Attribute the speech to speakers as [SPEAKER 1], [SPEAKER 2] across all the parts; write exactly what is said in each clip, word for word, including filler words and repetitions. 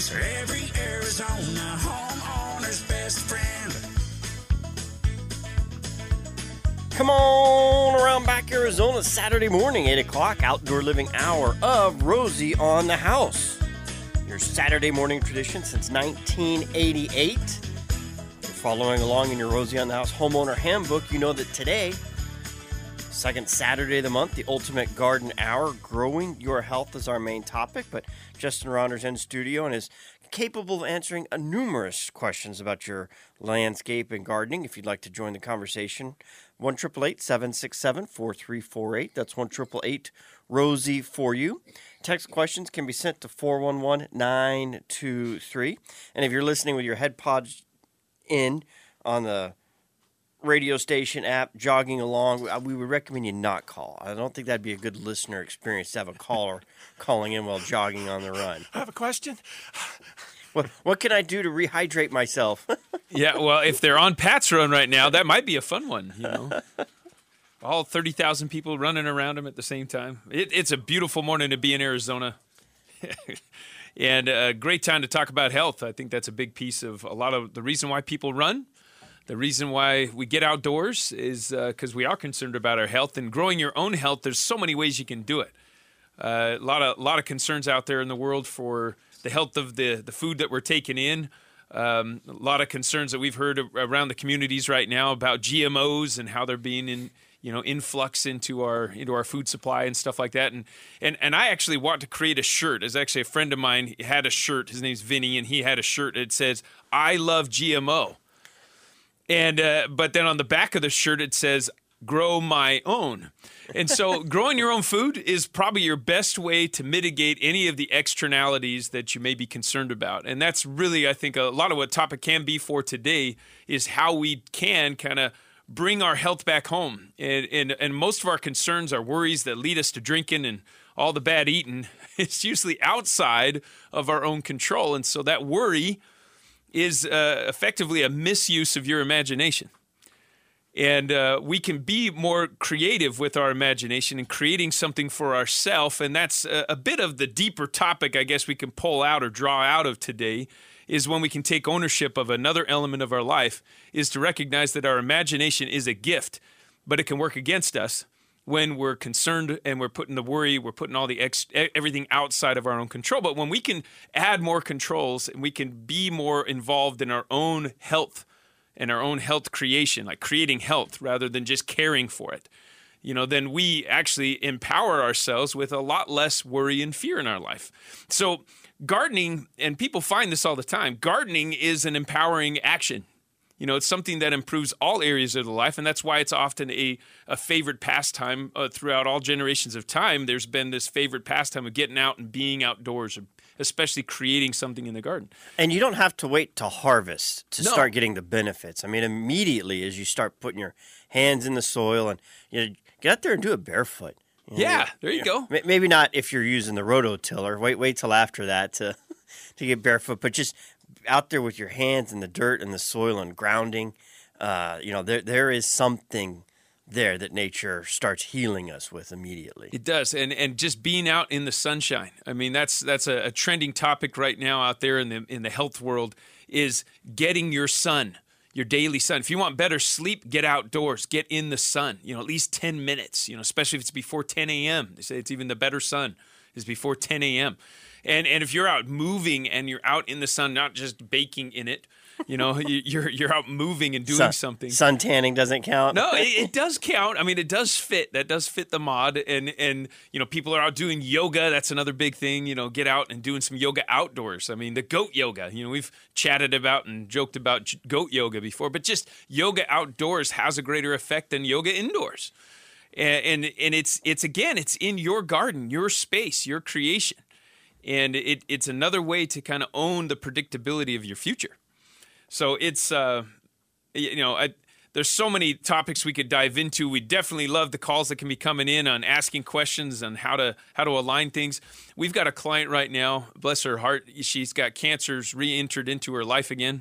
[SPEAKER 1] Products are every Arizona homeowner's best friend.
[SPEAKER 2] Come on around back Arizona Saturday morning, eight o'clock, outdoor living hour of Rosie on the House. Your Saturday morning tradition since nineteen eighty-eight. If you're following along in your Rosie on the House homeowner handbook, you know that today, second Saturday of the month, the Ultimate Garden Hour, growing your health is our main topic. But Justin Ronder's in studio and is capable of answering uh, numerous questions about your landscape and gardening. If you'd like to join the conversation, one eight eight eight, seven six seven, four three four eight. That's one eight eight eight, Rosie for you. Text questions can be sent to four one one, nine two three. And if you're listening with your head pods in on the radio station app, jogging along, we would recommend you not call. I don't think that'd be a good listener experience to have a caller calling in while jogging on the run.
[SPEAKER 3] I have a question.
[SPEAKER 2] What what can I do to rehydrate myself?
[SPEAKER 3] Yeah, well, if they're on Pat's Run right now, that might be a fun one, you know. All thirty thousand people running around him at the same time. It, it's a beautiful morning to be in Arizona. And a great time to talk about health. I think that's a big piece of a lot of the reason why people run. The reason why we get outdoors is because uh, we are concerned about our health. And growing your own health, there's so many ways you can do it. Uh, a lot of, a lot of concerns out there in the world for the health of the, the food that we're taking in. Um, a lot of concerns that we've heard around the communities right now about G M Os and how they're being in, you know, influx into our into our food supply and stuff like that. And and and I actually want to create a shirt. As actually a friend of mine had a shirt. His name's Vinny, and he had a shirt that says, "I love G M O." And uh, but then on the back of the shirt it says, "Grow my own." And so growing your own food is probably your best way to mitigate any of the externalities that you may be concerned about. And that's really, I think, a lot of what topic can be for today is how we can kind of bring our health back home. And, and and most of our concerns are worries that lead us to drinking and all the bad eating. It's usually outside of our own control. And so that worry is uh, effectively a misuse of your imagination. And uh, we can be more creative with our imagination and creating something for ourselves. And that's a, a bit of the deeper topic, I guess, we can pull out or draw out of today, is when we can take ownership of another element of our life, is to recognize that our imagination is a gift, but it can work against us when we're concerned and we're putting the worry, we're putting all the ex- everything outside of our own control. But when we can add more controls and we can be more involved in our own health and our own health creation, like creating health rather than just caring for it, you know, then we actually empower ourselves with a lot less worry and fear in our life. So gardening, and people find this all the time, gardening is an empowering action. You know, it's something that improves all areas of the life, and that's why it's often a, a favorite pastime uh, throughout all generations of time. There's been this favorite pastime of getting out and being outdoors, especially creating something in the garden.
[SPEAKER 2] And you don't have to wait to harvest to
[SPEAKER 3] No.
[SPEAKER 2] start getting the benefits. I mean, immediately as you start putting your hands in the soil and you know, get out there and do it barefoot. You know,
[SPEAKER 3] Yeah, there you go.
[SPEAKER 2] m- Maybe not if you're using the rototiller. Wait, wait till after that to to get barefoot. But just out there with your hands in the dirt and the soil and grounding, uh, you know, there there is something there that nature starts healing us with immediately.
[SPEAKER 3] It does, and and just being out in the sunshine. I mean, that's that's a, a trending topic right now out there in the in the health world, is getting your sun, your daily sun. If you want better sleep, get outdoors, get in the sun. You know, at least ten minutes. You know, especially if it's before ten a.m. They say it's even the better sun is before ten a.m. And and if you're out moving and you're out in the sun, not just baking in it, you know, you- you're you're out moving and doing
[SPEAKER 2] Sun,
[SPEAKER 3] something.
[SPEAKER 2] sun tanning doesn't count.
[SPEAKER 3] No, it, it does count. I mean, it does fit. That does fit the mod. And, and, you know, people are out doing yoga. That's another big thing. You know, get out and doing some yoga outdoors. I mean, the goat yoga, you know, we've chatted about and joked about j- goat yoga before, but just yoga outdoors has a greater effect than yoga indoors. And, and, and it's, it's again, it's in your garden, your space, your creation. And it, it's another way to kind of own the predictability of your future. So it's, uh, you know, I, there's so many topics we could dive into. We definitely love the calls that can be coming in on asking questions on how to how to align things. We've got a client right now, bless her heart, she's got cancers re-entered into her life again.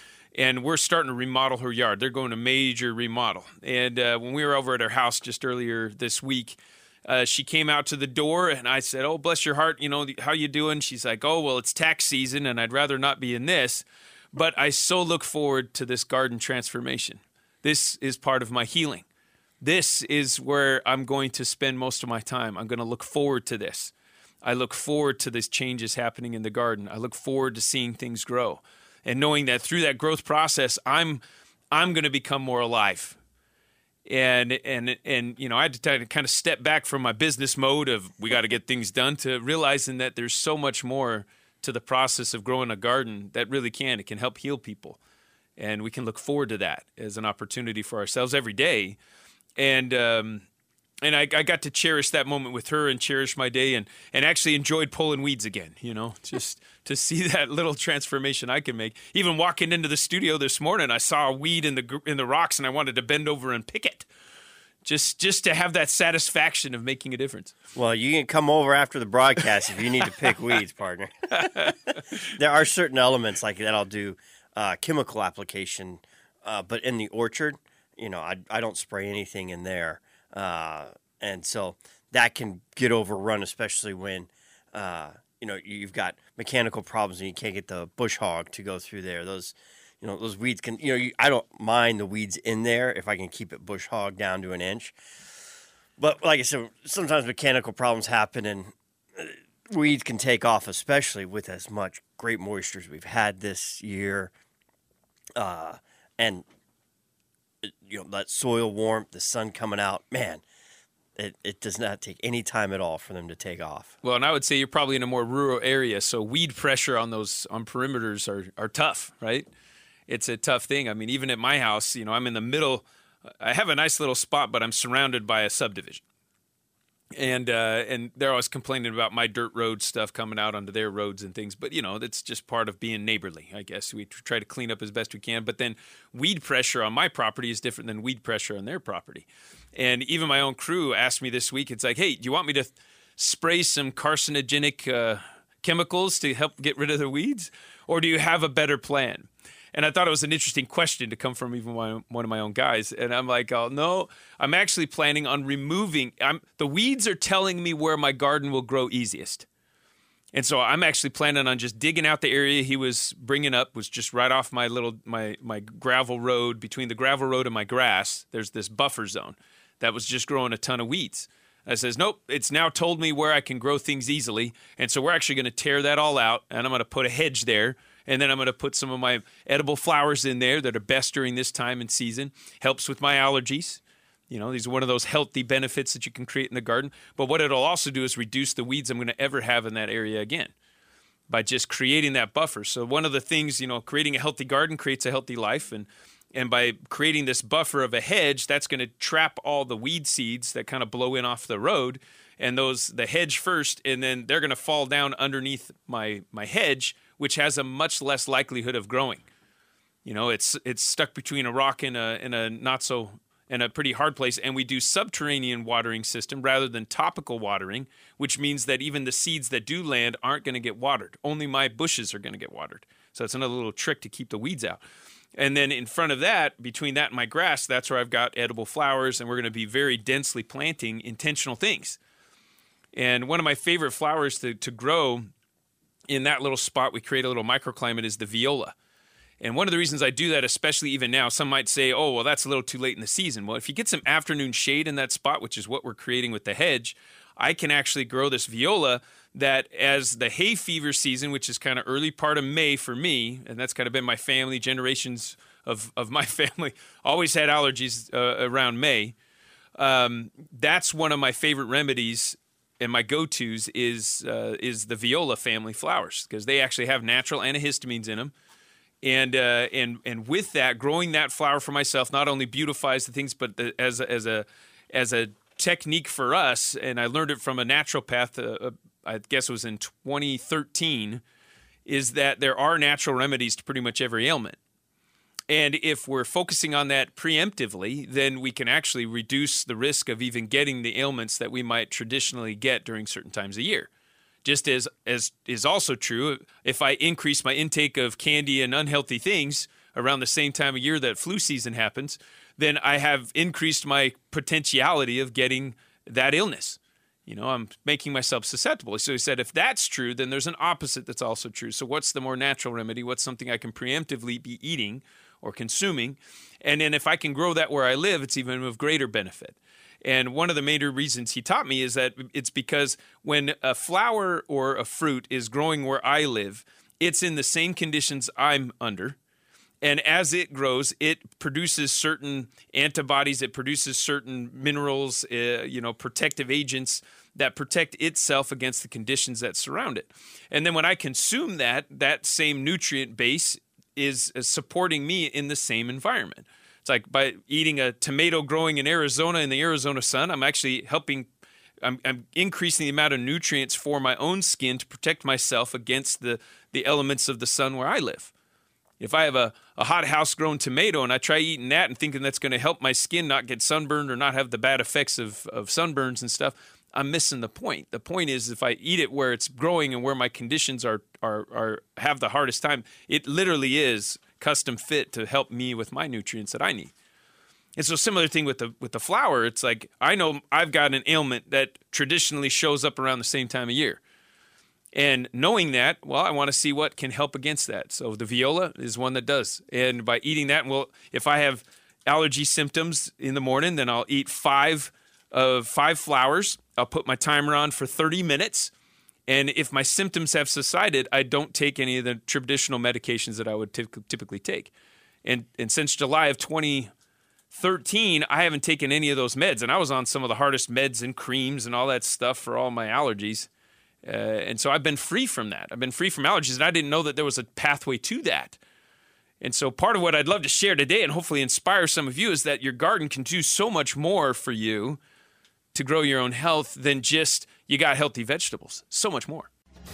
[SPEAKER 3] And we're starting to remodel her yard. They're going to major remodel. And uh, when we were over at her house just earlier this week, Uh, she came out to the door, and I said, "Oh, bless your heart, you know, how you doing?" She's like, "Oh, well, it's tax season, and I'd rather not be in this. But I so look forward to this garden transformation. This is part of my healing. This is where I'm going to spend most of my time. I'm going to look forward to this. I look forward to these changes happening in the garden. I look forward to seeing things grow, and knowing that through that growth process, I'm I'm going to become more alive." And, and, and, you know, I had to kind of step back from my business mode of we got to get things done to realizing that there's so much more to the process of growing a garden that really can. It can help heal people. And we can look forward to that as an opportunity for ourselves every day. And, um, and I, I got to cherish that moment with her and cherish my day and, and actually enjoyed pulling weeds again, you know, just to see that little transformation I can make. Even walking into the studio this morning, I saw a weed in the in the rocks and I wanted to bend over and pick it. Just just to have that satisfaction of making a difference.
[SPEAKER 2] Well, you can come over after the broadcast if you need to pick weeds, partner. There are certain elements like that I'll do uh, chemical application, uh, but in the orchard, you know, I, I don't spray anything in there. Uh, and so that can get overrun, especially when, uh, you know, you've got mechanical problems and you can't get the bush hog to go through there. Those, you know, those weeds can, you know, you, I don't mind the weeds in there if I can keep it bush hog down to an inch. But like I said, sometimes mechanical problems happen and weeds can take off, especially with as much great moisture as we've had this year. Uh, and you know, that soil warmth, the sun coming out, man, it, it does not take any time at all for them to take off.
[SPEAKER 3] Well, and I would say you're probably in a more rural area, so weed pressure on those on perimeters are, are tough, right? It's a tough thing. I mean, even at my house, you know, I'm in the middle. I have a nice little spot, but I'm surrounded by a subdivision. And uh, and they're always complaining about my dirt road stuff coming out onto their roads and things. But, you know, that's just part of being neighborly, I guess. We try to clean up as best we can. But then weed pressure on my property is different than weed pressure on their property. And even my own crew asked me this week, it's like, hey, do you want me to spray some carcinogenic uh, chemicals to help get rid of the weeds? Or do you have a better plan? And I thought it was an interesting question to come from even my, one of my own guys. And I'm like, oh, no, I'm actually planning on removing. I'm, the weeds are telling me where my garden will grow easiest. And so I'm actually planning on just digging out the area he was bringing up, was just right off my little my my gravel road. Between the gravel road and my grass, there's this buffer zone that was just growing a ton of weeds. I says, nope, it's now told me where I can grow things easily. And so we're actually going to tear that all out, and I'm going to put a hedge there. And then I'm going to put some of my edible flowers in there that are best during this time and season. Helps with my allergies. You know, these are one of those healthy benefits that you can create in the garden. But what it'll also do is reduce the weeds I'm going to ever have in that area again by just creating that buffer. So one of the things, you know, creating a healthy garden creates a healthy life. And, and by creating this buffer of a hedge, that's going to trap all the weed seeds that kind of blow in off the road. And those, the hedge first, and then they're going to fall down underneath my my hedge, which has a much less likelihood of growing. You know, it's it's stuck between a rock and a and a not so and a pretty hard place. And we do subterranean watering system rather than topical watering, which means that even the seeds that do land aren't going to get watered. Only my bushes are going to get watered. So it's another little trick to keep the weeds out. And then in front of that, between that and my grass, that's where I've got edible flowers, and we're going to be very densely planting intentional things. And one of my favorite flowers to, to grow in that little spot, we create a little microclimate, is the viola. And one of the reasons I do that, especially even now, some might say, oh, well, that's a little too late in the season. Well, if you get some afternoon shade in that spot, which is what we're creating with the hedge, I can actually grow this viola that as the hay fever season, which is kind of early part of May for me, and that's kind of been my family, generations of, of my family, always had allergies uh, around May. Um, that's one of my favorite remedies. And my go-tos is uh, is the viola family flowers, because they actually have natural antihistamines in them. And uh, and and with that, growing that flower for myself not only beautifies the things, but the, as a, as a as a technique for us. And I learned it from a naturopath. Uh, I guess it was in twenty thirteen. Is that there are natural remedies to pretty much every ailment. And if we're focusing on that preemptively, then we can actually reduce the risk of even getting the ailments that we might traditionally get during certain times of year. Just as, as is also true, if I increase my intake of candy and unhealthy things around the same time of year that flu season happens, then I have increased my potentiality of getting that illness. You know, I'm making myself susceptible. So he said, if that's true, then there's an opposite that's also true. So what's the more natural remedy? What's something I can preemptively be eating or consuming? And then if I can grow that where I live, it's even of greater benefit. And one of the major reasons he taught me is that it's because when a flower or a fruit is growing where I live, it's in the same conditions I'm under. And as it grows, it produces certain antibodies, it produces certain minerals, uh, you know, protective agents that protect itself against the conditions that surround it. And then when I consume that, that same nutrient base is, is supporting me in the same environment. It's like by eating a tomato growing in Arizona in the Arizona sun, I'm actually helping, I'm, I'm increasing the amount of nutrients for my own skin to protect myself against the, the elements of the sun where I live. If I have a, a hot house-grown tomato and I try eating that and thinking that's going to help my skin not get sunburned or not have the bad effects of, of sunburns and stuff, I'm missing the point. The point is if I eat it where it's growing and where my conditions are are, are have the hardest time, it literally is custom fit to help me with my nutrients that I need. And so similar thing with the with the flower, it's like I know I've got an ailment that traditionally shows up around the same time of year. And knowing that, well, I want to see what can help against that. So the viola is one that does. And by eating that, well, if I have allergy symptoms in the morning, then I'll eat five of five flowers. I'll put my timer on for thirty minutes. And if my symptoms have subsided, I don't take any of the traditional medications that I would ty- typically take. And and since July of twenty thirteen, I haven't taken any of those meds. And I was on some of the hardest meds and creams and all that stuff for all my allergies. Uh, and so I've been free from that. I've been free from allergies, and I didn't know that there was a pathway to that. And so part of what I'd love to share today and hopefully inspire some of you is that your garden can do so much more for you to grow your own health than just you got healthy vegetables. So much more.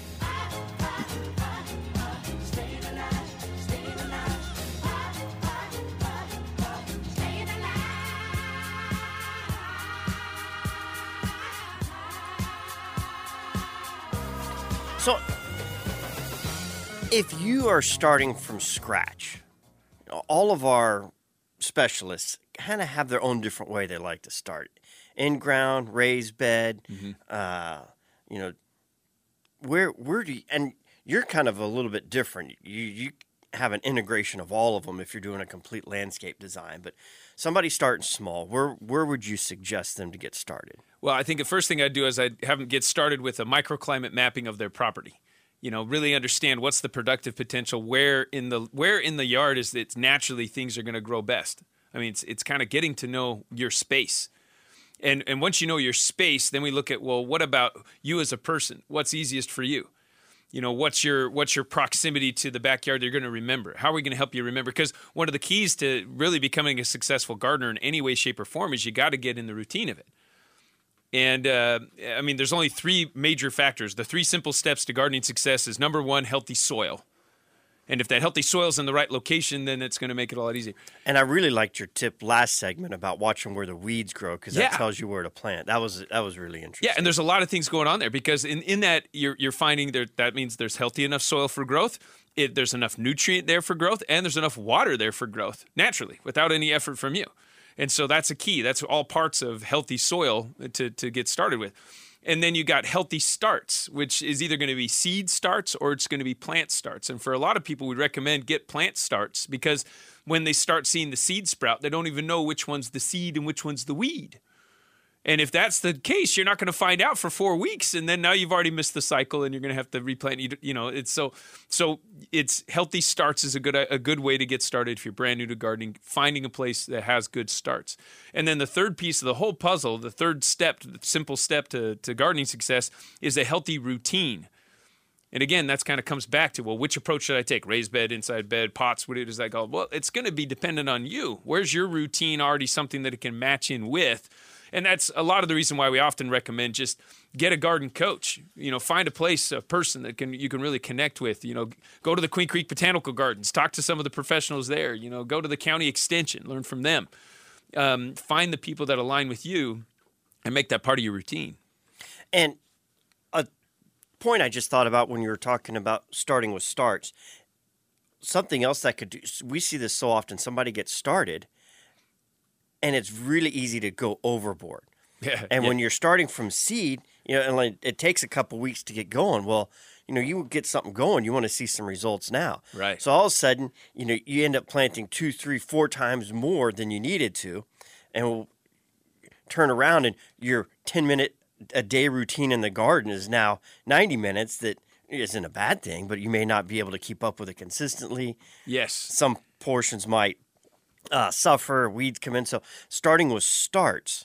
[SPEAKER 2] So, if you are starting from scratch, all of our specialists kind of have their own different way they like to start. In-ground, raised bed, mm-hmm. uh, you know, where where do you, and you're kind of a little bit different. You you have an integration of all of them if you're doing a complete landscape design. But somebody starting small, where where would you suggest them to get started?
[SPEAKER 3] Well, I think the first thing I'd do is I'd have them get started with a microclimate mapping of their property. You know, really understand what's the productive potential, where in the where in the yard is it naturally things are going to grow best. I mean, it's it's kind of getting to know your space. And and once you know your space, then we look at, well, what about you as a person? What's easiest for you? You know, what's your what's your proximity to the backyard that you're going to remember? How are we going to help you remember? Because one of the keys to really becoming a successful gardener in any way, shape, or form is you got to get in the routine of it. And, uh, I mean, there's only three major factors. The three simple steps to gardening success is, number one, healthy soil. And if that healthy soil is in the right location, then it's going to make it a lot easier.
[SPEAKER 2] And I really liked your tip last segment about watching where the weeds grow, because that
[SPEAKER 3] yeah.
[SPEAKER 2] tells you where to plant. That was that was really interesting.
[SPEAKER 3] Yeah, and there's a lot of things going on there, because in, in that, you're, you're finding there, that means there's healthy enough soil for growth, it, there's enough nutrient there for growth, and there's enough water there for growth, naturally, without any effort from you. And so that's a key. That's all parts of healthy soil to, to get started with. And then you got healthy starts, which is either going to be seed starts or it's going to be plant starts. And for a lot of people, we recommend get plant starts, because when they start seeing the seed sprout, they don't even know which one's the seed and which one's the weed. And if that's the case, you're not going to find out for four weeks, and then now you've already missed the cycle, and you're going to have to replant. You know, it's so so. It's healthy starts is a good a good way to get started if you're brand new to gardening. Finding a place that has good starts, and then the third piece of the whole puzzle, the third step, the simple step to to gardening success, is a healthy routine. And again, that's kind of comes back to, well, which approach should I take? Raised bed, inside bed, pots, what does that go? Well, it's going to be dependent on you. Where's your routine already something that it can match in with? And that's a lot of the reason why we often recommend just get a garden coach. You know, find a place, a person that can you can really connect with. You know, go to the Queen Creek Botanical Gardens, talk to some of the professionals there. You know, go to the county extension, learn from them. Um, find the people that align with you and make that part of your routine.
[SPEAKER 2] And a point I just thought about when you were talking about starting with starts, something else that could do, we see this so often, somebody gets started, and it's really easy to go overboard.
[SPEAKER 3] Yeah,
[SPEAKER 2] and
[SPEAKER 3] yeah.
[SPEAKER 2] when you're starting from seed, You know, and like it takes a couple weeks to get going. Well, you know, you get something going, you want to see some results now.
[SPEAKER 3] Right.
[SPEAKER 2] So all of a sudden, you know, you end up planting two, three, four times more than you needed to, and we'll turn around and your ten minute a day routine in the garden is now ninety minutes. That isn't a bad thing, but you may not be able to keep up with it consistently.
[SPEAKER 3] Yes.
[SPEAKER 2] Some portions might uh, suffer, weeds come in. So starting with starts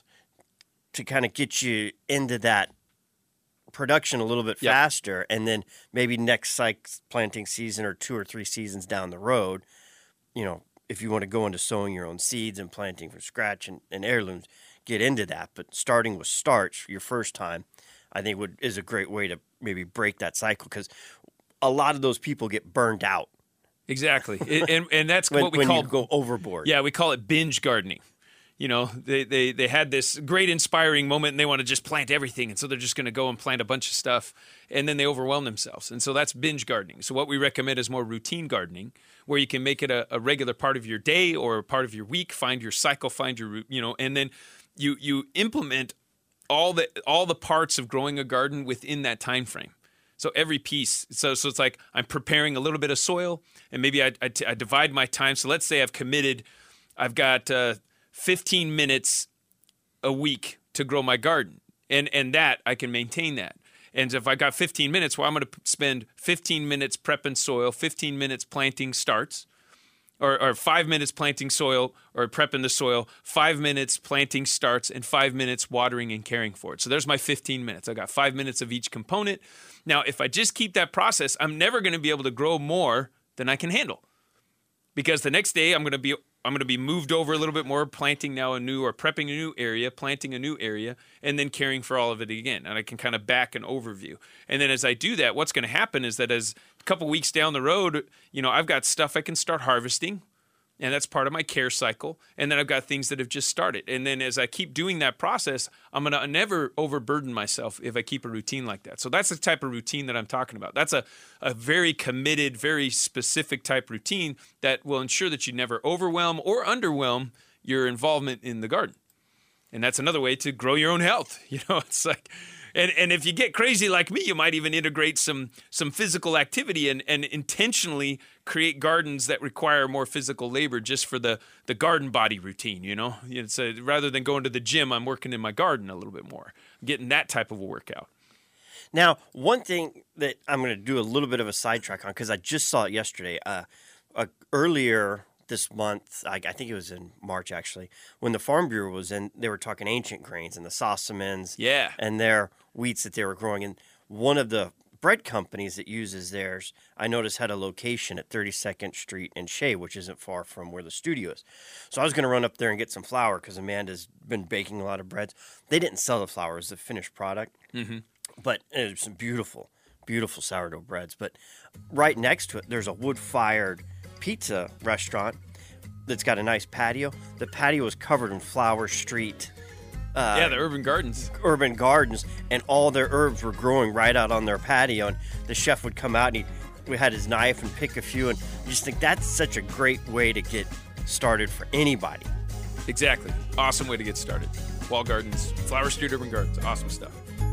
[SPEAKER 2] to kind of get you into that production a little bit
[SPEAKER 3] Yep.
[SPEAKER 2] faster, and then maybe next cycle planting season or two or three seasons down the road, you know, if you want to go into sowing your own seeds and planting from scratch and, and heirlooms, get into that. But starting with starts your first time, I think would is a great way to maybe break that cycle, because a lot of those people get burned out
[SPEAKER 3] Exactly. It- and and that's
[SPEAKER 2] when,
[SPEAKER 3] what we
[SPEAKER 2] when
[SPEAKER 3] call
[SPEAKER 2] you go overboard.
[SPEAKER 3] Yeah, we call it binge gardening. You know, they, they, they had this great inspiring moment and they want to just plant everything. And so they're just going to go and plant a bunch of stuff and then they overwhelm themselves. And so that's binge gardening. So what we recommend is more routine gardening, where you can make it a, a regular part of your day or a part of your week, find your cycle, find your, you know, and then you you implement all the all the parts of growing a garden within that time frame. So every piece, so so it's like I'm preparing a little bit of soil, and maybe I, I, I divide my time. So let's say I've committed, I've got uh, fifteen minutes a week to grow my garden, and and that I can maintain that. And if I got fifteen minutes, well, I'm going to spend fifteen minutes prepping soil, fifteen minutes planting starts, or, or five minutes planting soil or prepping the soil, five minutes planting starts, and five minutes watering and caring for it. So there's my fifteen minutes. I got five minutes of each component. Now, if I just keep that process, I'm never going to be able to grow more than I can handle, because the next day I'm going to be I'm going to be moved over a little bit more, planting now a new or prepping a new area, planting a new area, and then caring for all of it again. And I can kind of back an overview. And then as I do that, what's going to happen is that as a couple weeks down the road, you know, I've got stuff I can start harvesting, and that's part of my care cycle. And then I've got things that have just started. And then as I keep doing that process, I'm going to never overburden myself if I keep a routine like that. So that's the type of routine that I'm talking about. That's a, a very committed, very specific type routine that will ensure that you never overwhelm or underwhelm your involvement in the garden. And that's another way to grow your own health. You know, it's like, and, and if you get crazy like me, you might even integrate some some physical activity and, and intentionally create gardens that require more physical labor just for the, the garden body routine, you know? It's a, rather than going to the gym, I'm working in my garden a little bit more, getting that type of a workout.
[SPEAKER 2] Now, one thing that I'm going to do a little bit of a sidetrack on, because I just saw it yesterday, uh, uh, earlier this month, I, I think it was in March actually, when the Farm Bureau was in, they were talking ancient grains and the Sossamans
[SPEAKER 3] Yeah.
[SPEAKER 2] and their wheats that they were growing. And one of the bread companies that uses theirs, I noticed, had a location at thirty-second Street in Shea, which isn't far from where the studio is. So I was going to run up there and get some flour because Amanda's been baking a lot of breads. They didn't sell the flour as the finished product,
[SPEAKER 3] Mm-hmm.
[SPEAKER 2] but it was some beautiful, beautiful sourdough breads. But right next to it, there's a wood-fired pizza restaurant that's got a nice patio. The patio is covered in Flower Street uh,
[SPEAKER 3] yeah, the urban gardens.
[SPEAKER 2] urban gardens, and all their herbs were growing right out on their patio. And the chef would come out and he we had his knife and pick a few, and I just think that's such a great way to get started for anybody.
[SPEAKER 3] Exactly. Awesome way to get started. Wall Gardens, Flower Street Urban Gardens. Awesome stuff.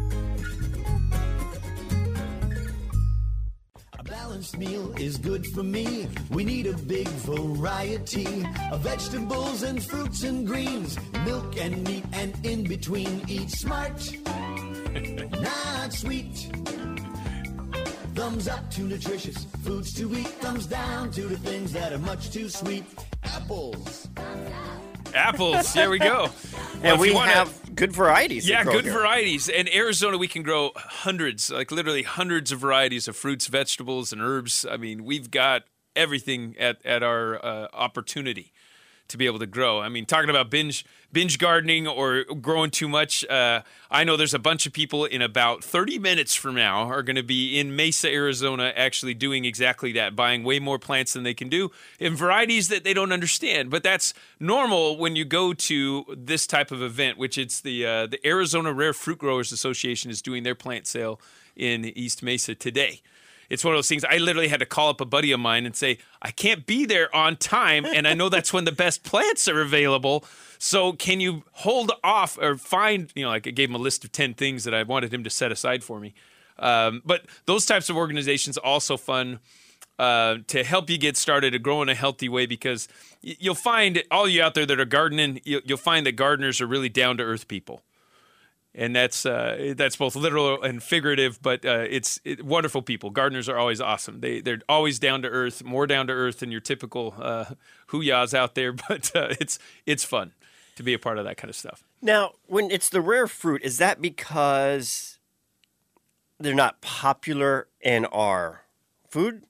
[SPEAKER 4] A balanced meal is good for me. We need a big variety of vegetables and fruits and greens, milk and meat and in between. Eat smart, not sweet. Thumbs up to nutritious foods to eat. Thumbs down to the things that are much too sweet. Apples.
[SPEAKER 3] Apples. There we go.
[SPEAKER 2] And
[SPEAKER 3] if
[SPEAKER 2] we
[SPEAKER 3] you wanna-
[SPEAKER 2] have good varieties. that
[SPEAKER 3] Yeah,
[SPEAKER 2] grow
[SPEAKER 3] good
[SPEAKER 2] here.
[SPEAKER 3] varieties. In Arizona, we can grow hundreds, like literally hundreds of varieties of fruits, vegetables, and herbs. I mean, we've got everything at, at our uh, opportunity to be able to grow. I mean, talking about binge binge gardening or growing too much, uh, I know there's a bunch of people in about thirty minutes from now are going to be in Mesa, Arizona, actually doing exactly that, buying way more plants than they can do in varieties that they don't understand. But that's normal when you go to this type of event, which it's the uh, the Arizona Rare Fruit Growers Association is doing their plant sale in East Mesa today. it's one of those things. I literally had to call up a buddy of mine and say, I can't be there on time, and I know that's when the best plants are available. So can you hold off or find, you know, like I gave him a list of ten things that I wanted him to set aside for me. Um, but those types of organizations are also fun uh, to help you get started to grow in a healthy way, because y- you'll find all you out there that are gardening, you- you'll find that gardeners are really down-to-earth people. And that's uh, that's both literal and figurative, but uh, it's it, wonderful people. Gardeners are always awesome. They they're always down to earth, more down to earth than your typical uh, hoo-yahs out there. But uh, it's it's fun to be a part of that kind of stuff.
[SPEAKER 2] Now, when it's the rare fruit, is that because they're not popular in our food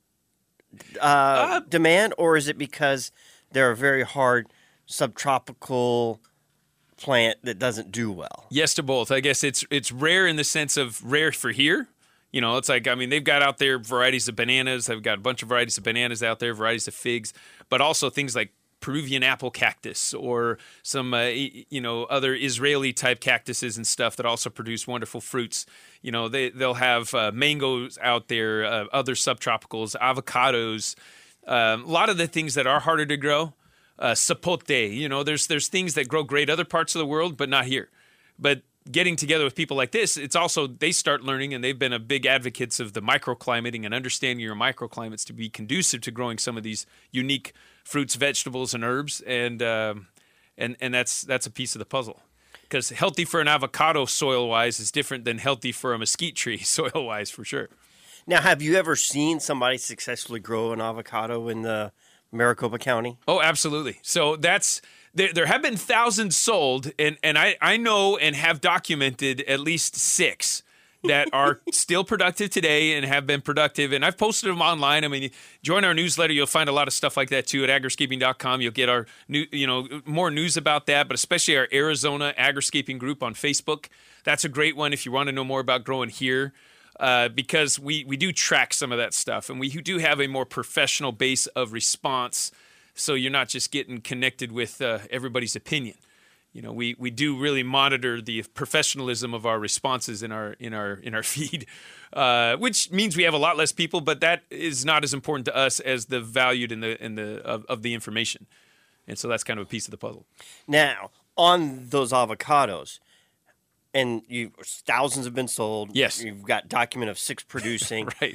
[SPEAKER 2] uh, uh, demand, or is it because they're a very hard subtropical plant that doesn't do well?
[SPEAKER 3] Yes to both. I guess it's it's rare in the sense of rare for here. You know, it's like, I mean, they've got out there varieties of bananas. They've got a bunch of varieties of bananas out there, varieties of figs, but also things like Peruvian apple cactus or some, uh, you know, other Israeli type cactuses and stuff that also produce wonderful fruits. You know, they, they'll have uh, mangoes out there, uh, other subtropicals, avocados, um, a lot of the things that are harder to grow. Uh, sapote, you know, there's there's things that grow great other parts of the world, but not here. But getting together with people like this, it's also, they start learning, and they've been a big advocates of the microclimating and understanding your microclimates to be conducive to growing some of these unique fruits, vegetables, and herbs, and um, and and that's that's a piece of the puzzle. Because healthy for an avocado soil-wise is different than healthy for a mesquite tree soil-wise, for sure.
[SPEAKER 2] Now, have you ever seen somebody successfully grow an avocado in the Maricopa County?
[SPEAKER 3] Oh, absolutely. So that's there. There have been thousands sold, and and I I know and have documented at least six that are still productive today and have been productive. And I've posted them online. I mean, join our newsletter. You'll find a lot of stuff like that too at agriscaping dot com. You'll get our new, you know, more news about that, but especially our Arizona Agriscaping group on Facebook. That's a great one if you want to know more about growing here. Uh, because we, we do track some of that stuff, and we do have a more professional base of response, so you're not just getting connected with uh, everybody's opinion. You know, we, we do really monitor the professionalism of our responses in our in our in our feed, uh, which means we have a lot less people, but that is not as important to us as the valued in the in the of, of the information, and so that's kind of a piece of the puzzle.
[SPEAKER 2] Now, on those avocados. And you thousands have been sold.
[SPEAKER 3] Yes.
[SPEAKER 2] You've got document of six producing.
[SPEAKER 3] Right.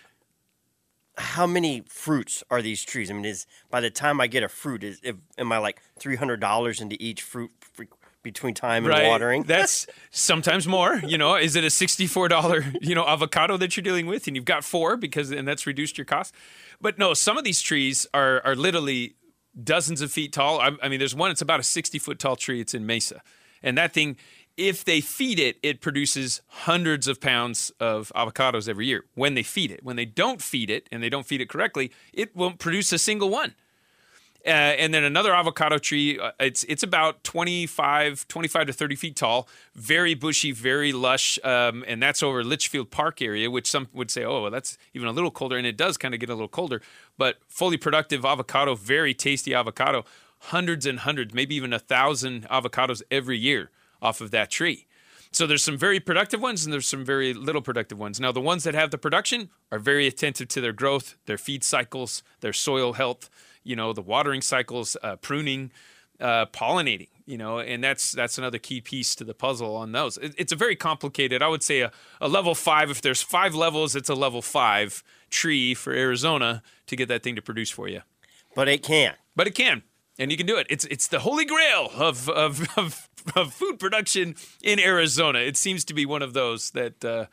[SPEAKER 2] How many fruits are these trees? I mean, is by the time I get a fruit, is if, am I like three hundred dollars into each fruit f- between time and
[SPEAKER 3] right.
[SPEAKER 2] watering?
[SPEAKER 3] That's sometimes more. You know, is it a sixty-four dollars you know avocado that you're dealing with, and you've got four because and that's reduced your cost? But no, some of these trees are are literally dozens of feet tall. I, I mean, there's one. It's about a sixty foot tall tree. It's in Mesa, and that thing, if they feed it, it produces hundreds of pounds of avocados every year when they feed it. When they don't feed it, and they don't feed it correctly, it won't produce a single one. Uh, and then another avocado tree, uh, it's it's about twenty-five, twenty-five to thirty feet tall, very bushy, very lush, um, and that's over Litchfield Park area, which some would say, oh, well, that's even a little colder, and it does kind of get a little colder. But fully productive avocado, very tasty avocado, hundreds and hundreds, maybe even a thousand avocados every year off of that tree. So there's some very productive ones and there's some very little productive ones. Now, the ones that have the production are very attentive to their growth, their feed cycles, their soil health, you know, the watering cycles, uh, pruning, uh, pollinating, you know, and that's that's another key piece to the puzzle on those. It, it's a very complicated, I would say a, a level five, if there's five levels, it's a level five tree for Arizona to get that thing to produce for you.
[SPEAKER 2] But it can.
[SPEAKER 3] But it can. And you can do it. It's it's the holy grail of of, of of food production in Arizona. It seems to be one of those that uh,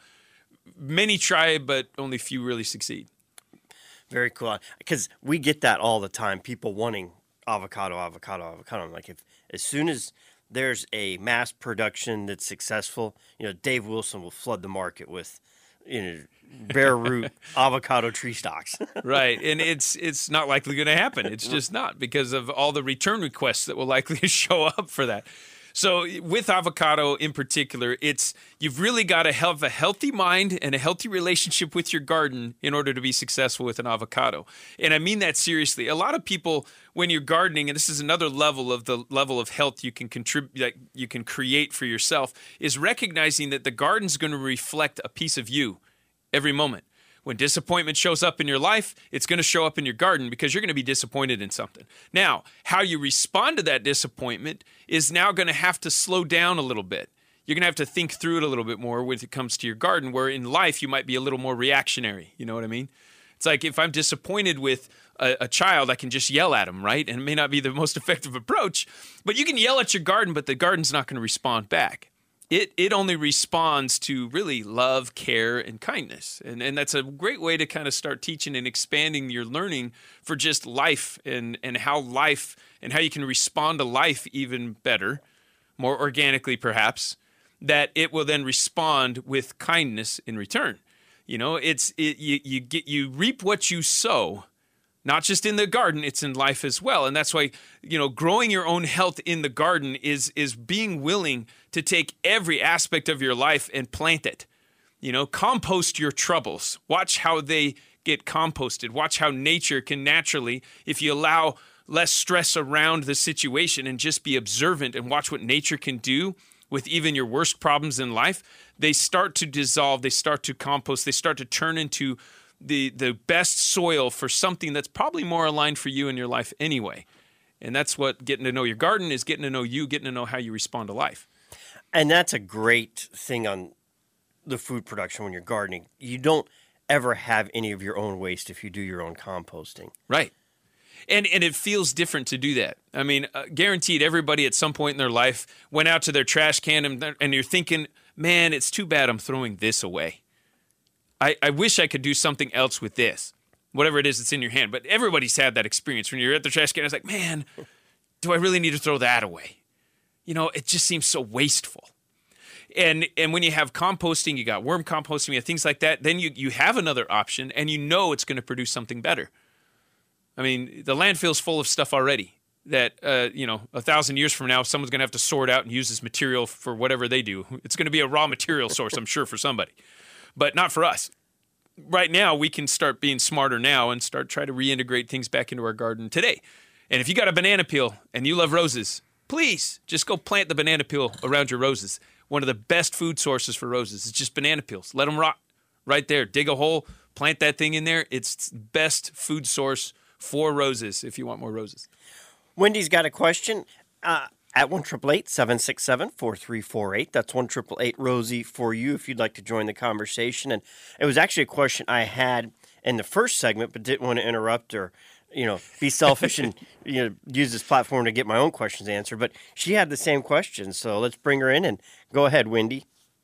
[SPEAKER 3] many try, but only few really succeed.
[SPEAKER 2] Very cool. Because we get that all the time. People wanting avocado, avocado, avocado. I'm like, if as soon as there's a mass production that's successful, you know, Dave Wilson will flood the market with, you know, bare root avocado tree stocks.
[SPEAKER 3] Right, and it's it's not likely going to happen. It's just not because of all the return requests that will likely show up for that. So with avocado in particular, it's you've really got to have a healthy mind and a healthy relationship with your garden in order to be successful with an avocado. And I mean that seriously. A lot of people, when you're gardening, and this is another level of the level of health you can contribute, that you can create for yourself, is recognizing that the garden's going to reflect a piece of you every moment. When disappointment shows up in your life, it's going to show up in your garden because you're going to be disappointed in something. Now, how you respond to that disappointment is now going to have to slow down a little bit. You're going to have to think through it a little bit more when it comes to your garden, where in life you might be a little more reactionary. You know what I mean? It's like if I'm disappointed with a, a child, I can just yell at him, right? And it may not be the most effective approach, but you can yell at your garden, but the garden's not going to respond back. It it only responds to really love, care, and kindness. And and that's a great way to kind of start teaching and expanding your learning for just life and, and how life and how you can respond to life even better, more organically perhaps, that it will then respond with kindness in return. You know, it's it, you you get you reap what you sow. Not just in the garden, it's in life as well. And that's why, you know, growing your own health in the garden is is being willing to take every aspect of your life and plant it. You know, compost your troubles. Watch how they get composted. Watch how nature can naturally, if you allow less stress around the situation and just be observant and watch what nature can do with even your worst problems in life, they start to dissolve, they start to compost, they start to turn into the the best soil for something that's probably more aligned for you in your life anyway. And that's what getting to know your garden is, getting to know you, getting to know how you respond to life.
[SPEAKER 2] And that's a great thing on the food production when you're gardening. You don't ever have any of your own waste if you do your own composting.
[SPEAKER 3] Right. And and it feels different to do that. I mean, uh, guaranteed everybody at some point in their life went out to their trash can and, and you're thinking, man, it's too bad I'm throwing this away. I, I wish I could do something else with this, whatever it is that's in your hand. But everybody's had that experience. When you're at the trash can, it's like, man, do I really need to throw that away? You know, it just seems so wasteful. And and when you have composting, you got worm composting, you have things like that, then you, you have another option, and you know it's going to produce something better. I mean, the landfill's full of stuff already that, uh, you know, a thousand years from now, someone's going to have to sort out and use this material for whatever they do. It's going to be a raw material source, I'm sure, for somebody. But not for us. Right now, we can start being smarter now and start trying to reintegrate things back into our garden today. And if you got a banana peel and you love roses, please just go plant the banana peel around your roses. One of the best food sources for roses is just banana peels. Let them rot right there. Dig a hole, plant that thing in there. It's the best food source for roses if you want more roses.
[SPEAKER 2] Wendy's got a question. Uh, At one eight eight eight, seven six seven, four three four eight. That's one eight eight eight, Rosie for you if you'd like to join the conversation. And it was actually a question I had in the first segment, but didn't want to interrupt or, you know, be selfish and, you know, use this platform to get my own questions answered. But she had the same question, so let's bring her in and go ahead, Wendy.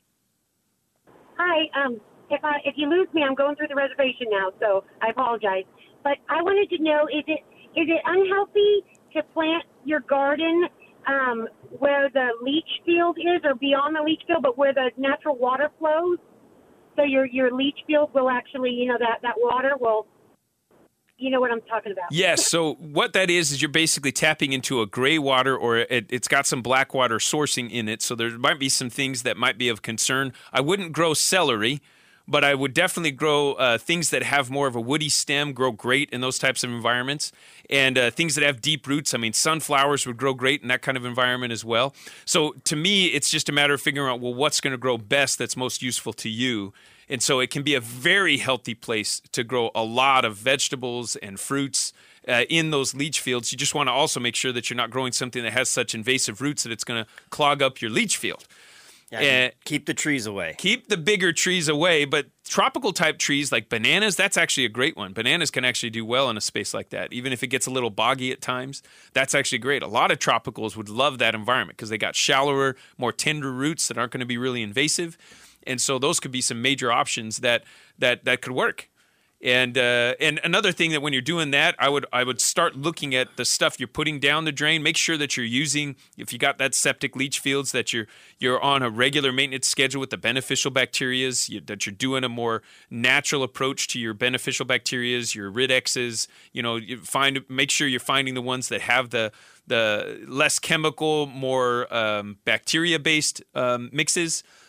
[SPEAKER 5] Hi. Um, if I if you lose me, I'm going through the reservation now, so I apologize. But I wanted to know, is it is it unhealthy to plant your garden Um, where the leach field is, or beyond the leach field, but where the natural water flows? So your your leach field will actually, you know, that, that water will, you know what I'm talking about.
[SPEAKER 3] Yes, so what that is is you're basically tapping into a gray water, or it, it's got some black water sourcing in it, so there might be some things that might be of concern. I wouldn't grow celery, but I would definitely grow uh, things that have more of a woody stem, grow great in those types of environments. And uh, things that have deep roots, I mean, sunflowers would grow great in that kind of environment as well. So to me, it's just a matter of figuring out, well, what's going to grow best that's most useful to you. And so it can be a very healthy place to grow a lot of vegetables and fruits uh, in those leach fields. You just want to also make sure that you're not growing something that has such invasive roots that it's going to clog up your leach field.
[SPEAKER 2] Yeah, uh, keep the trees away.
[SPEAKER 3] Keep the bigger trees away, but tropical type trees like bananas, that's actually a great one. Bananas can actually do well in a space like that. Even if it gets a little boggy at times, that's actually great. A lot of tropicals would love that environment because they got shallower, more tender roots that aren't going to be really invasive. And so those could be some major options that that, that could work. And uh, and another thing that when you're doing that, I would I would start looking at the stuff you're putting down the drain. Make sure that you're using, if you got that septic leach fields, that you're you're on a regular maintenance schedule with the beneficial bacterias, you, that you're doing a more natural approach to your beneficial bacterias, your Ridexes. You know, you find make sure you're finding the ones that have the the less chemical, more um, bacteria-based um, mixes.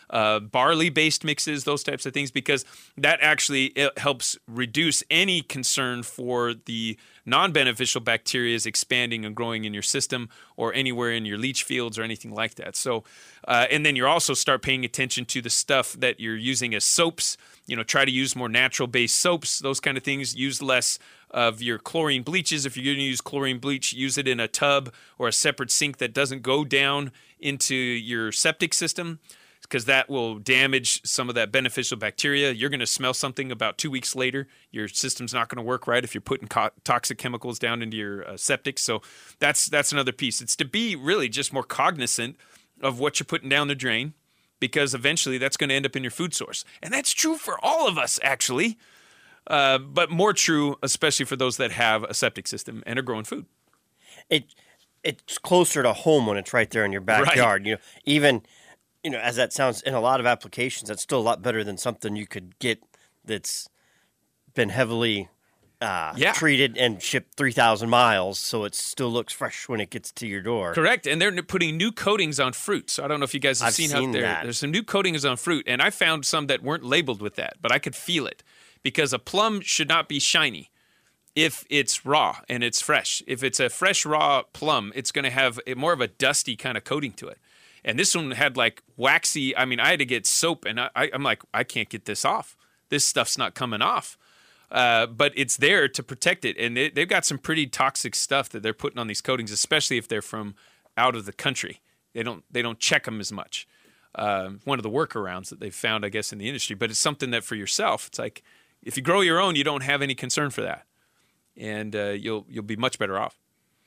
[SPEAKER 3] uh, barley-based mixes, those types of things, because that actually it helps reduce any concern for the non-beneficial bacteria expanding and growing in your system or anywhere in your leach fields or anything like that. So, uh, and then you also start paying attention to the stuff that you're using as soaps. You know, try to use more natural-based soaps, those kind of things. Use less of your chlorine bleaches. If you're going to use chlorine bleach, use it in a tub or a separate sink that doesn't go down into your septic system, because that will damage some of that beneficial bacteria. You're going to smell something about two weeks later. Your system's not going to work right if you're putting co- toxic chemicals down into your uh, septic. So that's that's another piece. It's to be really just more cognizant of what you're putting down the drain, because eventually that's going to end up in your food source. And that's true for all of us, actually, uh, but more true, especially for those that have a septic system and are growing food.
[SPEAKER 2] It it's closer to home when it's right there in your backyard.
[SPEAKER 3] Right.
[SPEAKER 2] You know, even you know, as that sounds, in a lot of applications, that's still a lot better than something you could get that's been heavily uh,
[SPEAKER 3] Yeah.
[SPEAKER 2] treated and shipped three thousand miles, so it still looks fresh when it gets to your door.
[SPEAKER 3] Correct, and they're n- putting new coatings on fruit. So I don't know if you guys have
[SPEAKER 2] I've
[SPEAKER 3] seen,
[SPEAKER 2] seen
[SPEAKER 3] out there.
[SPEAKER 2] that.
[SPEAKER 3] There's some new coatings on fruit, and I found some that weren't labeled with that, but I could feel it, because a plum should not be shiny if it's raw and it's fresh. If it's a fresh raw plum, it's going to have a, more of a dusty kind of coating to it. And this one had like waxy. I mean, I had to get soap, and I, I, I'm like, I can't get this off. This stuff's not coming off. Uh, but it's there to protect it. And they, they've got some pretty toxic stuff that they're putting on these coatings, especially if they're from out of the country. They don't they don't check them as much. Uh, one of the workarounds that they've found, I guess, in the industry. But it's something that for yourself, it's like if you grow your own, you don't have any concern for that, and uh, you'll you'll be much better off.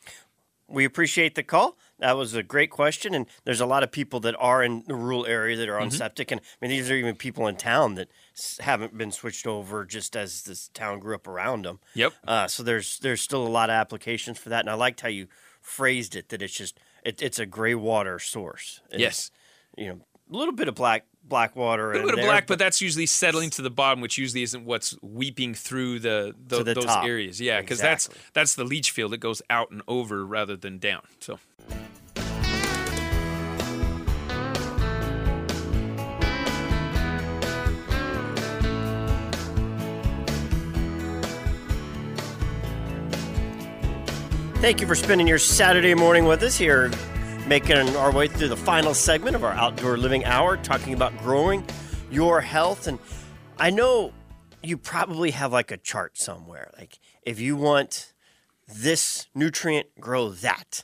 [SPEAKER 2] We appreciate the call. That was a great question, and there's a lot of people that are in the rural area that are on
[SPEAKER 3] Mm-hmm.
[SPEAKER 2] septic, and I mean these are even people in town that s- haven't been switched over just as this town grew up around them.
[SPEAKER 3] Yep.
[SPEAKER 2] Uh, so there's there's still a lot of applications for that, and I liked how you phrased it, that it's just it, it's a gray water source. It's,
[SPEAKER 3] Yes.
[SPEAKER 2] you know, a little bit of black black water.
[SPEAKER 3] A little bit of black, but that's usually settling to the bottom, which usually isn't what's weeping through the, the,
[SPEAKER 2] To the
[SPEAKER 3] those
[SPEAKER 2] top.
[SPEAKER 3] areas. Yeah, because
[SPEAKER 2] Exactly.
[SPEAKER 3] that's that's the leach field. It goes out and over rather than down. So.
[SPEAKER 2] Thank you for spending your Saturday morning with us here, making our way through the final segment of our Outdoor Living Hour, talking about growing your health. And I know you probably have like a chart somewhere. Like if you want this nutrient, grow that.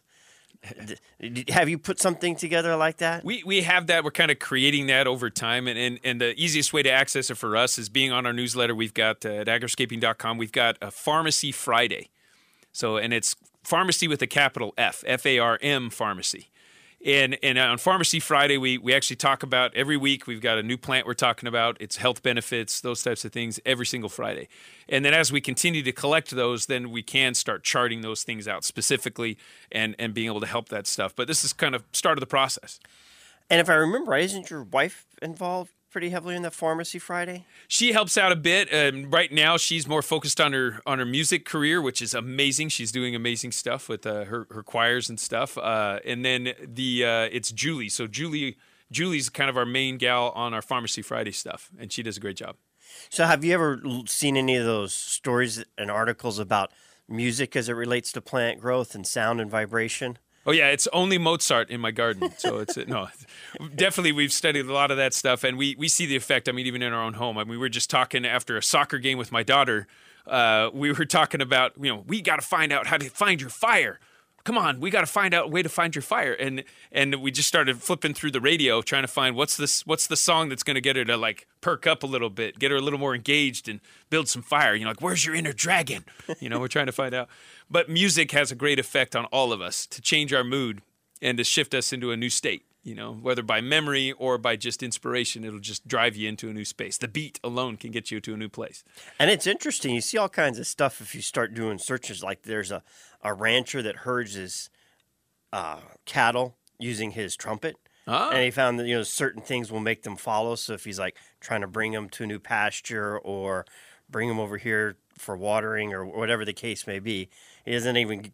[SPEAKER 2] D- Have you put something together like that?
[SPEAKER 3] We we have that. We're kind of creating that over time, and, and and the easiest way to access it for us is being on our newsletter. We've got uh, at agriscaping dot com. We've got a Pharmacy Friday, so and it's pharmacy with a capital F, F A R M Pharmacy. And and on Pharmacy Friday, we we actually talk about every week. We've got a new plant we're talking about. It's health benefits, those types of things, every single Friday. And then as we continue to collect those, then we can start charting those things out specifically and and being able to help that stuff. But this is kind of start of the process.
[SPEAKER 2] And if I remember right, isn't your wife involved pretty heavily in the Pharmacy Friday?
[SPEAKER 3] She helps out a bit. Um, right now, she's more focused on her on her music career, which is amazing. She's doing amazing stuff with uh, her her choirs and stuff. Uh, and then the uh, it's Julie. So Julie Julie's kind of our main gal on our Pharmacy Friday stuff, and she does a great job.
[SPEAKER 2] So have you ever l- seen any of those stories and articles about music as it relates to plant growth and sound and vibration?
[SPEAKER 3] Oh yeah, it's only Mozart in my garden. So it's no, definitely we've studied a lot of that stuff, and we we see the effect. I mean, even in our own home. I mean, we were just talking after a soccer game with my daughter. Uh, we were talking about, you know, we got to find out how to find your fire. Come on, we got to find out a way to find your fire. And and we just started flipping through the radio, trying to find what's this what's the song that's going to get her to like perk up a little bit, get her a little more engaged, and build some fire. You know, like where's your inner dragon? You know, we're trying to find out. But music has a great effect on all of us to change our mood and to shift us into a new state. You know, whether by memory or by just inspiration, it'll just drive you into a new space. The beat alone can get you to a new place.
[SPEAKER 2] And it's interesting. You see all kinds of stuff if you start doing searches. Like there's a, a rancher that herds his uh, cattle using his trumpet.
[SPEAKER 3] Ah.
[SPEAKER 2] And he found that, you know, certain things will make them follow. So if he's like trying to bring them to a new pasture or bring them over here for watering or whatever the case may be, he doesn't even,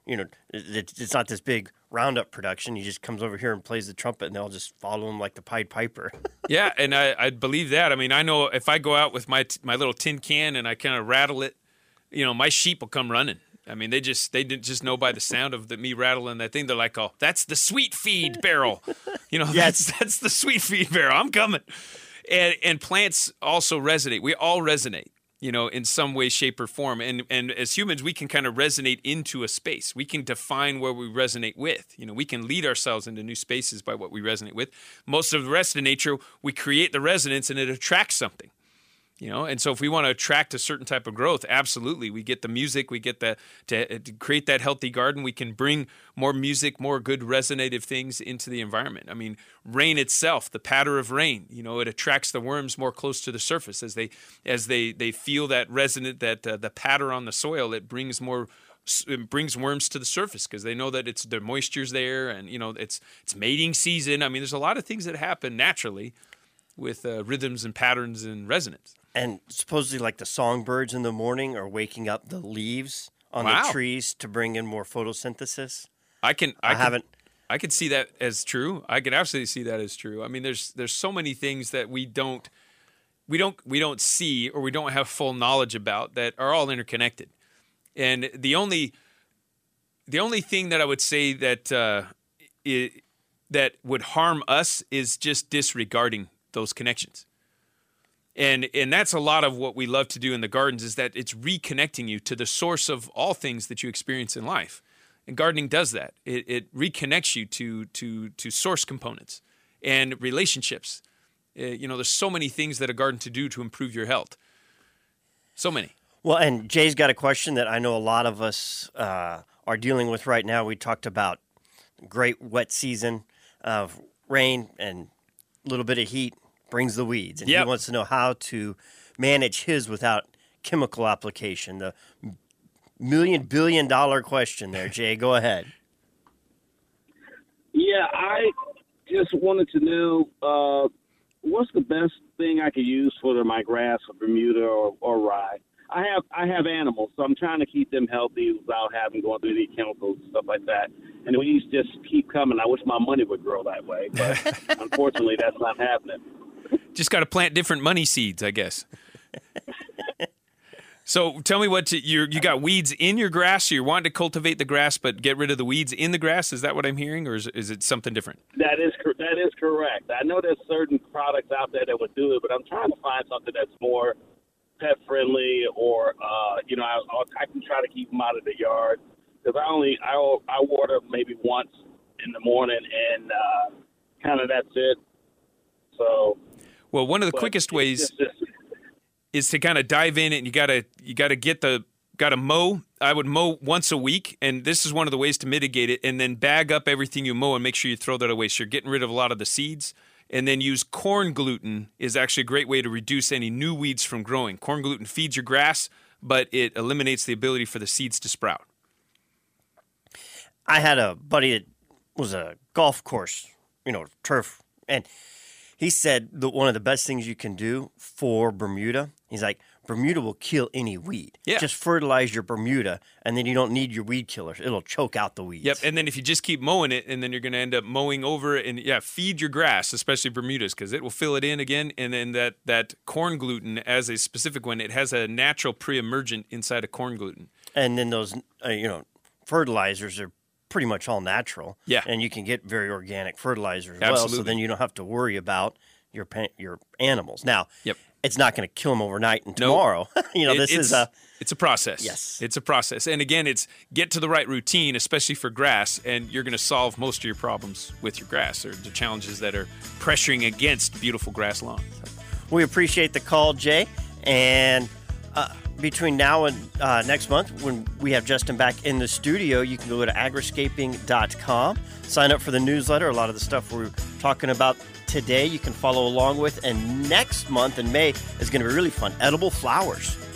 [SPEAKER 2] you know, it, it's not this big Roundup production. He just comes over here and plays the trumpet, and they'll just follow him like the Pied Piper.
[SPEAKER 3] Yeah, and I, I believe that. I mean, I know if I go out with my my little tin can and I kind of rattle it, you know, my sheep will come running. I mean, they just they didn't just know by the sound of the, me rattling that thing. They're like, oh, that's the sweet feed barrel. You know,
[SPEAKER 2] Yes.
[SPEAKER 3] that's that's the sweet feed barrel. I'm coming. And and plants also resonate. We all resonate, you know, in some way, shape, or form. And and as humans, we can kind of resonate into a space. We can define where we resonate with. You know, we can lead ourselves into new spaces by what we resonate with. Most of the rest of nature, we create the resonance and it attracts something. You know, and so if we want to attract a certain type of growth, absolutely, we get the music, we get the to, to create that healthy garden. We can bring more music, more good resonative things into the environment. I mean, rain itself, the patter of rain, you know, it attracts the worms more close to the surface as they as they they feel that resonant that uh, the patter on the soil. It brings more. It brings worms to the surface because they know that it's the moisture's there, and you know it's it's mating season. I mean, there's a lot of things that happen naturally with uh, rhythms and patterns and resonance.
[SPEAKER 2] And supposedly, like the songbirds in the morning are waking up the leaves on
[SPEAKER 3] Wow.
[SPEAKER 2] the trees to bring in more photosynthesis.
[SPEAKER 3] I can. I,
[SPEAKER 2] I
[SPEAKER 3] can,
[SPEAKER 2] haven't.
[SPEAKER 3] I could see that as true. I could absolutely see that as true. I mean, there's there's so many things that we don't we don't we don't see or we don't have full knowledge about that are all interconnected. And the only the only thing that I would say that uh, i that would harm us is just disregarding those connections. And and that's a lot of what we love to do in the gardens is that it's reconnecting you to the source of all things that you experience in life. And gardening does that. It, it reconnects you to to to source components and relationships. Uh, you know, there's so many things that a garden to do to improve your health. So many.
[SPEAKER 2] Well, and Jay's got a question that I know a lot of us uh, are dealing with right now. We talked about great wet season of rain and a little bit of heat brings the weeds. And
[SPEAKER 3] Yep.
[SPEAKER 2] he wants to know how to manage his without chemical application. The million, billion dollar question there, Jay. Go ahead.
[SPEAKER 6] Yeah, I just wanted to know uh, what's the best thing I could use for the, my grass or Bermuda or, or rye. I have I have animals, so I'm trying to keep them healthy without having going through the chemicals and stuff like that. And the weeds just keep coming. I wish my money would grow that way, but unfortunately, that's not happening.
[SPEAKER 3] Just got to plant different money seeds, I guess. So tell me what to, you're, you got weeds in your grass. So you're wanting to cultivate the grass, but get rid of the weeds in the grass. Is that what I'm hearing, or is, is it something different?
[SPEAKER 6] That is cor- that is correct. I know there's certain products out there that would do it, but I'm trying to find something that's more pet friendly, or uh, you know, I, I can try to keep them out of the yard because I only I I water maybe once in the morning, and uh, kind of that's it. So,
[SPEAKER 3] Well, one of the
[SPEAKER 6] but
[SPEAKER 3] quickest
[SPEAKER 6] it's
[SPEAKER 3] ways
[SPEAKER 6] just- it's-
[SPEAKER 3] is to kind of dive in, and you gotta you gotta get the gotta mow. I would mow once a week, and this is one of the ways to mitigate it. And then bag up everything you mow and make sure you throw that away. So you're getting rid of a lot of the seeds. And then use corn gluten is actually a great way to reduce any new weeds from growing. Corn gluten feeds your grass, but it eliminates the ability for the seeds to sprout.
[SPEAKER 2] I had a buddy that was a golf course, you know, turf, and he said that one of the best things you can do for Bermuda, he's like, Bermuda will kill any weed.
[SPEAKER 3] Yeah.
[SPEAKER 2] Just fertilize your Bermuda, and then you don't need your weed killers. It'll choke out the weeds.
[SPEAKER 3] Yep, and then if you just keep mowing it, and then you're going to end up mowing over it, and yeah, feed your grass, especially Bermudas, because it will fill it in again. And then that that corn gluten, as a specific one, it has a natural pre-emergent inside of corn gluten.
[SPEAKER 2] And then those, uh, you know, fertilizers are pretty much all natural.
[SPEAKER 3] Yeah.
[SPEAKER 2] And you can get very organic fertilizer as well. So
[SPEAKER 3] Absolutely.
[SPEAKER 2] then you don't have to worry about your pa- your animals. Now,
[SPEAKER 3] Yep.
[SPEAKER 2] it's not going to kill them overnight and
[SPEAKER 3] Nope.
[SPEAKER 2] tomorrow. you know,
[SPEAKER 3] It-
[SPEAKER 2] this
[SPEAKER 3] it's,
[SPEAKER 2] is a
[SPEAKER 3] it's a process.
[SPEAKER 2] Yes.
[SPEAKER 3] It's a process. And again, it's get to the right routine, especially for grass, and you're going to solve most of your problems with your grass or the challenges that are pressuring against beautiful grass lawns.
[SPEAKER 2] We appreciate the call, Jay. And uh, between now and uh, next month, when we have Justin back in the studio, you can go to agriscaping dot com, sign up for the newsletter. A lot of the stuff we're talking about today you can follow along with. And next month in May is going to be really fun. Edible flowers.